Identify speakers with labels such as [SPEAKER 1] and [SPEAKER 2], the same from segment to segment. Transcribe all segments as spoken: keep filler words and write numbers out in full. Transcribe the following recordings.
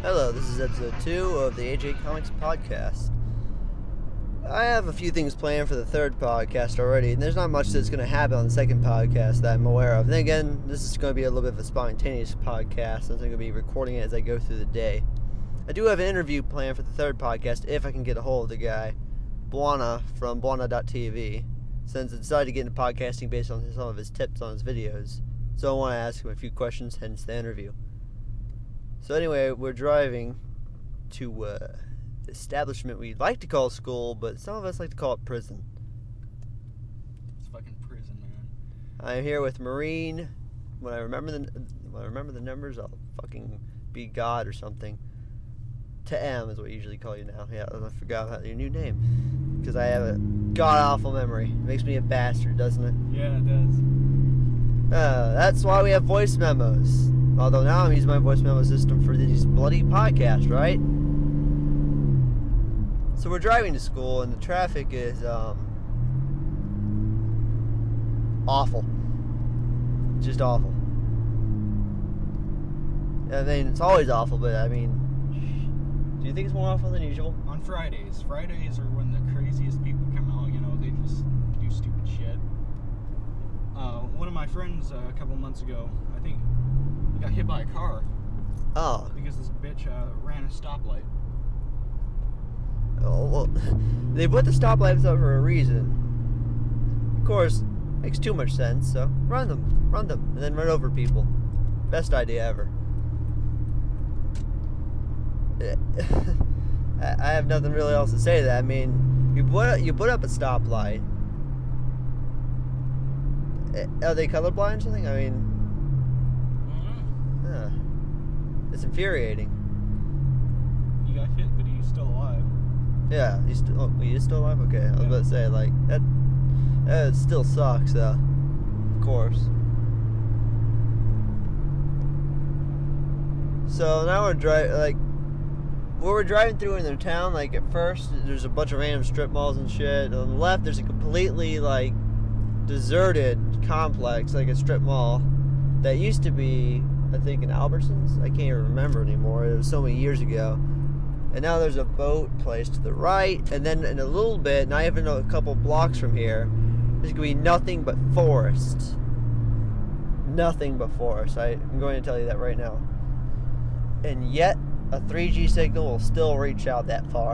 [SPEAKER 1] Hello, this is episode two of the A J Comics Podcast. I have a few things planned for the third podcast already, and there's not much that's going to happen on the second podcast that I'm aware of. And then again, this is going to be a little bit of a spontaneous podcast, so I'm going to be recording it as I go through the day. I do have an interview planned for the third podcast if I can get a hold of the guy, Buana from Buana dot T V, since I decided to get into podcasting based on some of his tips on his videos. So I want to ask him a few questions, hence the interview. So anyway, we're driving to uh, the establishment we'd like to call school, but some of us like to call it prison.
[SPEAKER 2] It's fucking prison, man.
[SPEAKER 1] I'm here with Marine. When I remember the when I remember the numbers, I'll fucking be God or something. To M is what I usually call you now. Yeah, I forgot about your new name because I have a god awful memory. It makes me a bastard, doesn't it?
[SPEAKER 2] Yeah, it does.
[SPEAKER 1] Uh, that's why we have voice memos. Although now I'm using my voice memo system for these bloody podcasts, right? So we're driving to school and the traffic is um awful. Just awful. I mean, it's always awful, but I mean, do you think it's more awful than usual?
[SPEAKER 2] On Fridays. Fridays are when the craziest people come out, you know, they just do stupid shit. Uh, one of my friends uh, a couple months ago, I think, he got hit by a car.
[SPEAKER 1] Oh.
[SPEAKER 2] Because this bitch uh, ran a stoplight.
[SPEAKER 1] Oh, well, they put the stoplights up for a reason. Of course, makes too much sense, so run them. Run them, and then run over people. Best idea ever. I have nothing really else to say to that. I mean, you put, you put up a stoplight. Are they colorblind or something? I mean... Huh. It's infuriating.
[SPEAKER 2] He got hit, but he's still alive.
[SPEAKER 1] Yeah, he's still. Oh, he is still alive. Okay, I was
[SPEAKER 2] Yeah.
[SPEAKER 1] about to say like that. That still sucks, though. Of course. So now we're driving. Like, where we're driving through in the town. Like at first, there's a bunch of random strip malls and shit. On the left, there's a completely like deserted complex, like a strip mall that used to be, I think, in Albertsons. I can't even remember anymore. It was so many years ago. And now there's a boat place to the right, and then in a little bit, not even a couple blocks from here, there's gonna be nothing but forest. Nothing but forest. I, I'm going to tell you that right now. And yet, a three G signal will still reach out that far.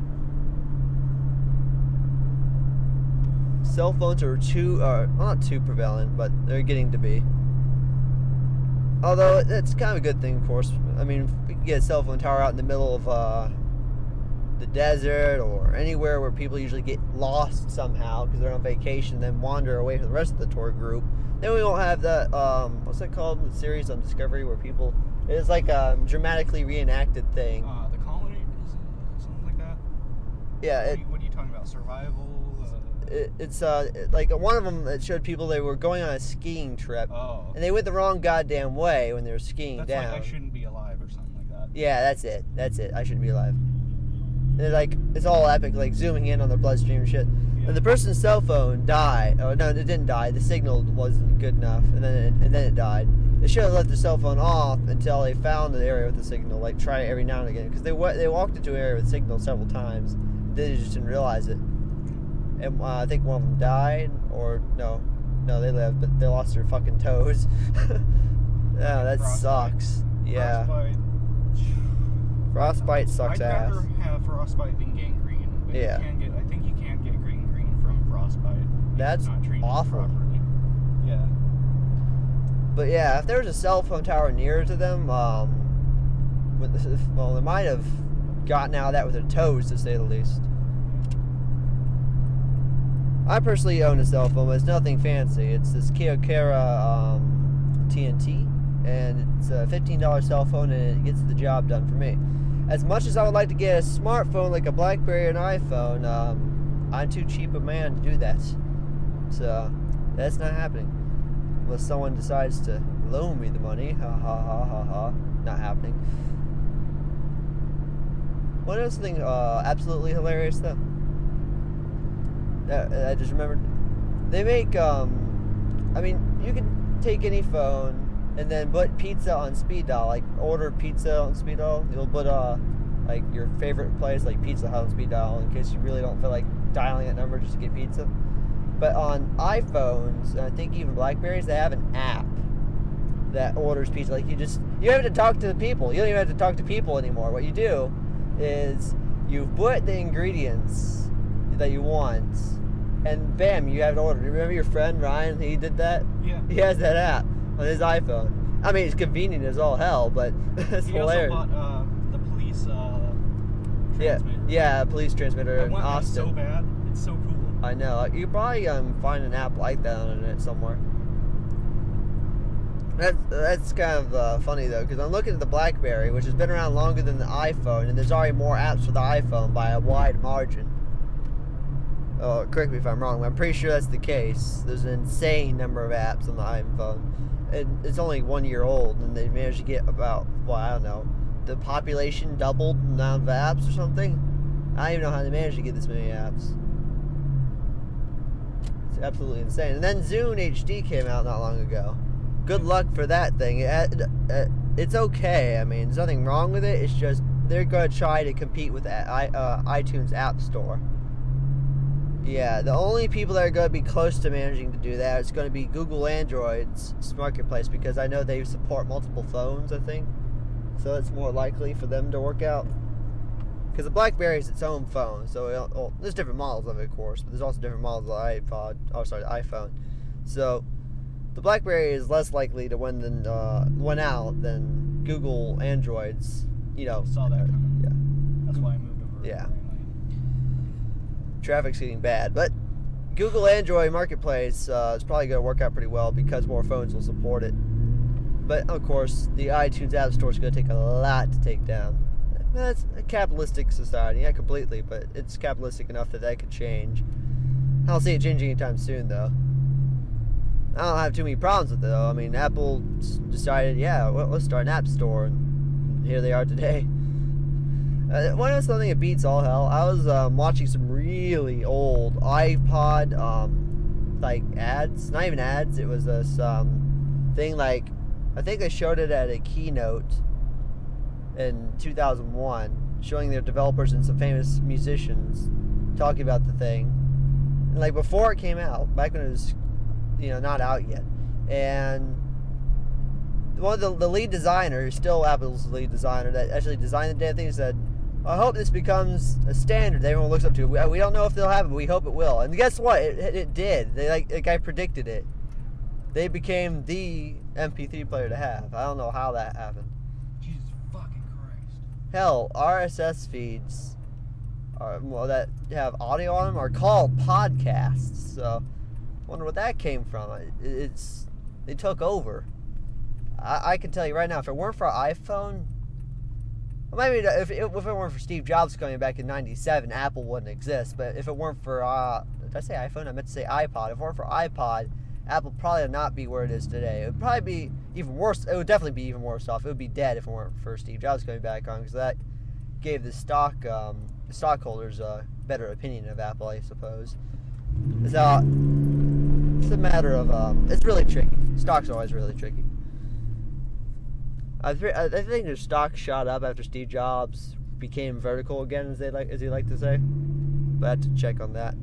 [SPEAKER 1] Cell phones are too, uh, well, not too prevalent, but they're getting to be. Although, it's kind of a good thing, of course. I mean, if we can get a cell phone tower out in the middle of uh, the desert or anywhere where people usually get lost somehow because they're on vacation and then wander away from the rest of the tour group, then we won't have that, um, what's that called, the series on Discovery where people, it's like a dramatically reenacted thing.
[SPEAKER 2] Uh, the Colony? Is it something like that?
[SPEAKER 1] Yeah,
[SPEAKER 2] What,
[SPEAKER 1] it,
[SPEAKER 2] are you, what are you talking about? Survival? Uh,
[SPEAKER 1] it, it's uh, like one of them that showed people they were going on a skiing trip.
[SPEAKER 2] oh.
[SPEAKER 1] And they went the wrong goddamn way when they were skiing
[SPEAKER 2] That's
[SPEAKER 1] down.
[SPEAKER 2] like I Shouldn't Be Alive or something like that.
[SPEAKER 1] Yeah, that's it. That's it. I shouldn't be alive. And it's like, it's all epic, like zooming in on their bloodstream and shit.
[SPEAKER 2] Yeah.
[SPEAKER 1] And the person's cell phone died. Oh no, it didn't die. The signal wasn't good enough, and then it, and then it died. They should have left their cell phone off until they found the area with the signal. Like try it every now and again, because they wa- they walked into an area with signal several times. Then they just didn't realize it. And uh, I think one of them died, or no, no, they lived, but they lost their fucking toes. Yeah, that
[SPEAKER 2] Frostbite.
[SPEAKER 1] sucks. Yeah,
[SPEAKER 2] Frostbite.
[SPEAKER 1] frostbite sucks
[SPEAKER 2] I'd
[SPEAKER 1] ass.
[SPEAKER 2] rather have frostbite than gangrene. But
[SPEAKER 1] Yeah.
[SPEAKER 2] You can get, I think you can get gangrene from frostbite. if
[SPEAKER 1] That's
[SPEAKER 2] it's not treated
[SPEAKER 1] awful.
[SPEAKER 2] properly. Yeah.
[SPEAKER 1] But yeah, if there was a cell phone tower near to them, um, with the, well, they might have gotten out of that with their toes, to say the least. I personally own a cell phone, but it's nothing fancy. It's this Kyocera um, T N T, and it's a fifteen dollar cell phone, and it gets the job done for me. As much as I would like to get a smartphone like a BlackBerry or an iPhone, um, I'm too cheap a man to do that. So, that's not happening. Unless someone decides to loan me the money. Ha ha ha ha ha. Not happening. One other thing uh, absolutely hilarious, though. Uh, I just remembered. They make, um, I mean, you can take any phone, and then put pizza on speed dial. Like order pizza on speed dial. You'll put uh like your favorite place, like Pizza Hut on speed dial, in case you really don't feel like dialing that number just to get pizza. But on iPhones, and I think even Blackberries, they have an app that orders pizza. Like you just you don't have to talk to the people. You don't even have to talk to people anymore. What you do is you put the ingredients that you want, and bam, you have it ordered. Remember your friend Ryan? He did that.
[SPEAKER 2] Yeah.
[SPEAKER 1] He has that app on his iPhone. I mean, it's convenient as all hell, but it's
[SPEAKER 2] he
[SPEAKER 1] hilarious.
[SPEAKER 2] also bought uh, the police uh,
[SPEAKER 1] yeah,
[SPEAKER 2] transmitter.
[SPEAKER 1] yeah, police transmitter
[SPEAKER 2] I
[SPEAKER 1] in
[SPEAKER 2] want that
[SPEAKER 1] Austin.
[SPEAKER 2] so bad. It's so cool.
[SPEAKER 1] I know. You could probably um, find an app like that on the internet somewhere. That's, that's kind of uh, funny, though, because I'm looking at the BlackBerry, which has been around longer than the iPhone, and there's already more apps for the iPhone by a wide margin. Oh, correct me if I'm wrong, but I'm pretty sure that's the case. There's an insane number of apps on the iPhone. And it's only one year old, and they managed to get about, well, I don't know, the population doubled the amount of apps or something. I don't even know how they managed to get this many apps. It's absolutely insane. And then Zune H D came out not long ago. Good luck for that thing. It, it, it's okay. I mean, there's nothing wrong with it. It's just they're going to try to compete with the uh, iTunes App Store. Yeah, the only people that are going to be close to managing to do that is going to be Google Android's marketplace, because I know they support multiple phones, I think. So it's more likely for them to work out. Because the BlackBerry is its own phone, so it, well, there's different models of it, of course, but there's also different models of the iPod, oh sorry, the iPhone. So the BlackBerry is less likely to win than uh, win out than Google Android's. You know,
[SPEAKER 2] I saw that coming.
[SPEAKER 1] Yeah.
[SPEAKER 2] That's why I moved over.
[SPEAKER 1] Yeah.
[SPEAKER 2] Right lane.
[SPEAKER 1] Traffic's getting bad, but Google Android Marketplace uh, is probably going to work out pretty well because more phones will support it. But of course, the iTunes App Store is going to take a lot to take down. That's a capitalistic society, not completely, but it's capitalistic enough that that could change. I don't see it changing anytime soon, though. I don't have too many problems with it, though. I mean, Apple decided, yeah, well, let's start an app store, and here they are today. Uh, one of something that beats all hell, I was um, watching some really old iPod, um, like, ads. Not even ads, it was this um, thing, like, I think they showed it at a keynote in two thousand one, showing their developers and some famous musicians talking about the thing. And, like, before it came out, back when it was, you know, not out yet. And one of the, the lead designer, still Apple's lead designer, that actually designed the damn thing, said, I hope this becomes a standard that everyone looks up to. We, we don't know if they'll have it, but we hope it will. And guess what? It, it, it did. They like the guy predicted it. They became the M P three player to have. I don't know how that happened.
[SPEAKER 2] Jesus fucking Christ.
[SPEAKER 1] Hell, R S S feeds are, well, that have audio on them are called podcasts. So, I wonder what that came from. It, it's they took over. I, I can tell you right now, if it weren't for iPhone, well, maybe if it, if it weren't for Steve Jobs coming back in ninety-seven, Apple wouldn't exist. But if it weren't for, uh, did I say iPhone? I meant to say iPod. If it weren't for iPod, Apple probably would not be where it is today. It would probably be even worse. It would definitely be even worse off. It would be dead if it weren't for Steve Jobs coming back on, because that gave the stock um, the stockholders a better opinion of Apple, I suppose. So it's a matter of um, it's really tricky. Stocks are always really tricky. I, th- I think their stock shot up after Steve Jobs became vertical again, as they like, as he like to say. But I had to check on that.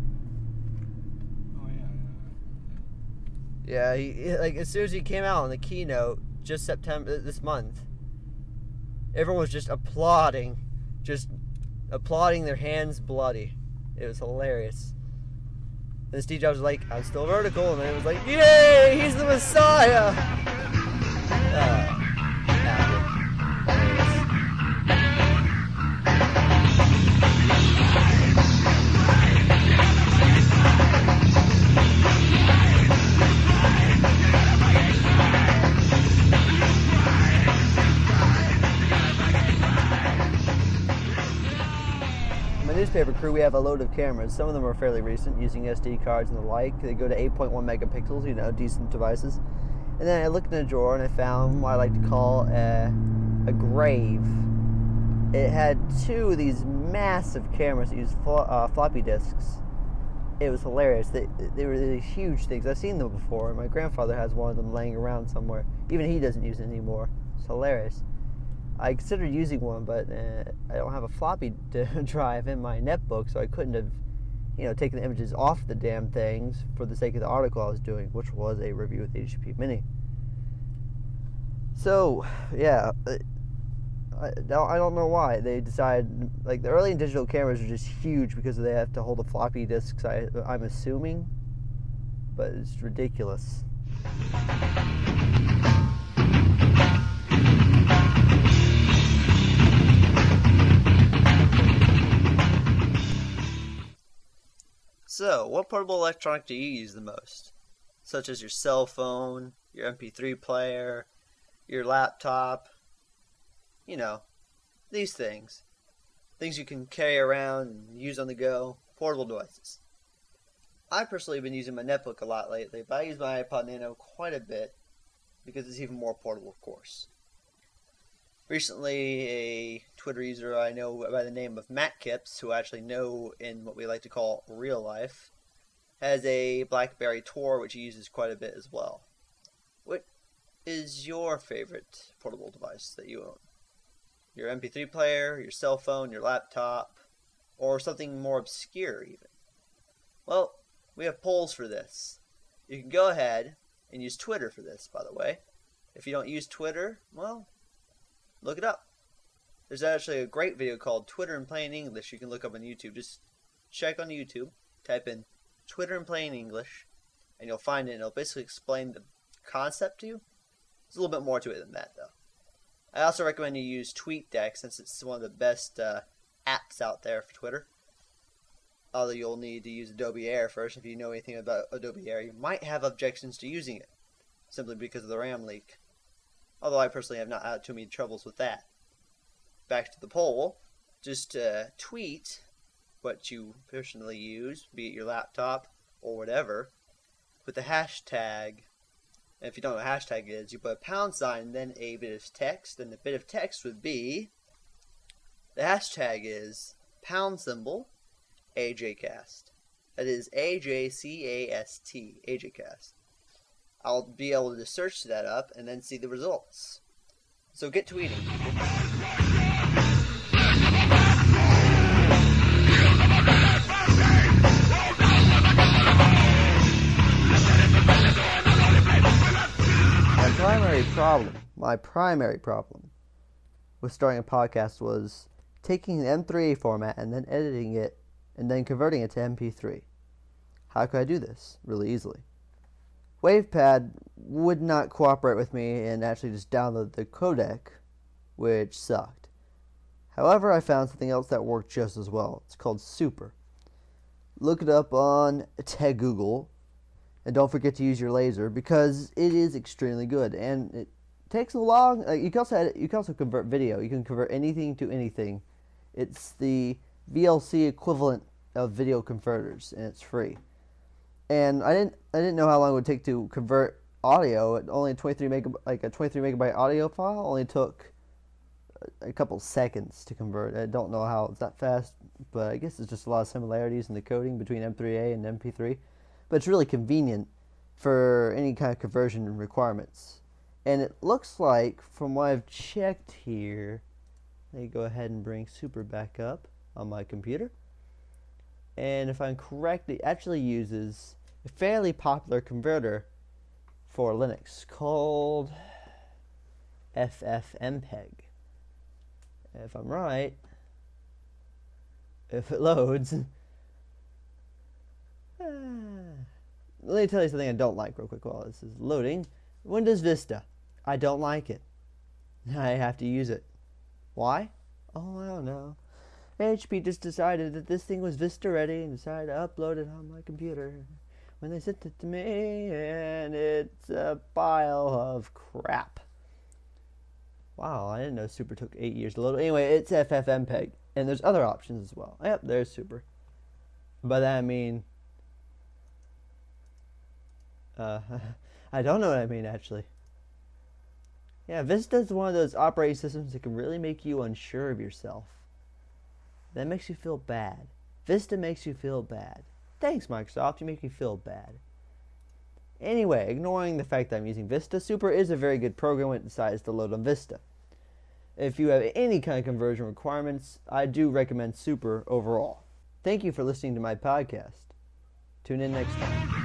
[SPEAKER 2] Oh yeah.
[SPEAKER 1] Yeah, he, he like as soon as he came out on the keynote, just September this month, everyone was just applauding, just applauding their hands bloody. It was hilarious. And Steve Jobs was like, "I'm still vertical," and then it was like, "Yay, he's the Messiah!" Uh, newspaper crew, we have a load of cameras. Some of them are fairly recent, using S D cards and the like. They go to eight point one megapixels, you know, decent devices. And then I looked in a drawer and I found what I like to call a, a grave. It had two of these massive cameras that use flo- uh, floppy disks. it was hilarious. They they were these huge things. I've seen them before. My grandfather has one of them laying around somewhere. Even he doesn't use it anymore. It's hilarious. I considered using one, but uh, I don't have a floppy drive in my netbook, so I couldn't have, you know, taken the images off the damn things for the sake of the article I was doing, which was a review of the H P Mini. So, yeah, I, I don't know why they decided, like, the early digital cameras are just huge because they have to hold the floppy disks, I, I'm assuming, but it's ridiculous. So, what portable electronic do you use the most? Such as your cell phone, your M P three player, your laptop, you know, these things. Things you can carry around and use on the go, portable devices. I personally have been using my netbook a lot lately, but I use my iPod Nano quite a bit because it's even more portable, of course. Recently, a Twitter user I know by the name of Matt Kips, who I actually know in what we like to call real life, has a BlackBerry Tor, which he uses quite a bit as well. What is your favorite portable device that you own? Your M P three player, your cell phone, your laptop, or something more obscure even? Well, we have polls for this. You can go ahead and use Twitter for this, by the way. If you don't use Twitter, well, look it up. There's actually a great video called Twitter in Plain English you can look up on YouTube. Just check on YouTube, type in Twitter in Plain English, and you'll find it, and it'll basically explain the concept to you. There's a little bit more to it than that, though. I also recommend you use TweetDeck, since it's one of the best uh, apps out there for Twitter. Although you'll need to use Adobe Air first. If you know anything about Adobe Air, you might have objections to using it, simply because of the RAM leak. Although I personally have not had too many troubles with that. Back to the poll. Just uh, tweet what you personally use, be it your laptop or whatever, with the hashtag. And if you don't know what a hashtag is, you put a pound sign and then a bit of text. And the bit of text would be, the hashtag is pound symbol AJCast. That is A J C A S T, AJCast. I'll be able to search that up and then see the results. So get tweeting. My primary problem, my primary problem with starting a podcast was taking the M three A format and then editing it and then converting it to M P three. How could I do this? Really easily. WavePad would not cooperate with me and actually just download the codec, which sucked. However, I found something else that worked just as well. It's called Super. Look it up on Tech Google, and don't forget to use your laser because it is extremely good. And it takes a long. Uh, you can also edit, you can also convert video. You can convert anything to anything. It's the V L C equivalent of video converters, and it's free. And I didn't I didn't know how long it would take to convert audio. It only twenty-three megab like a twenty-three megabyte audio file only took a couple seconds to convert. I don't know how it's that fast, but I guess it's just a lot of similarities in the coding between M three A and M P three. But it's really convenient for any kind of conversion requirements. And it looks like, from what I've checked here, let me go ahead and bring Super back up on my computer. And if I'm correct, it actually uses a fairly popular converter for Linux called FFmpeg. If I'm right, if it loads. uh, let me tell you something I don't like real quick while this is loading. Windows Vista. I don't like it. I have to use it. Why? Oh, I don't know. H P just decided that this thing was Vista ready and decided to upload it on my computer when they sent it to me, and it's a pile of crap. Wow, I didn't know Super took eight years to load. Anyway, it's FFmpeg, and there's other options as well. Yep, there's Super. By that I mean, uh, I don't know what I mean actually. Yeah, Vista is one of those operating systems that can really make you unsure of yourself. That makes you feel bad. Vista makes you feel bad. Thanks, Microsoft. You make me feel bad. Anyway, ignoring the fact that I'm using Vista, Super is a very good program when it decides to load on Vista. If you have any kind of conversion requirements, I do recommend Super overall. Thank you for listening to my podcast. Tune in next time.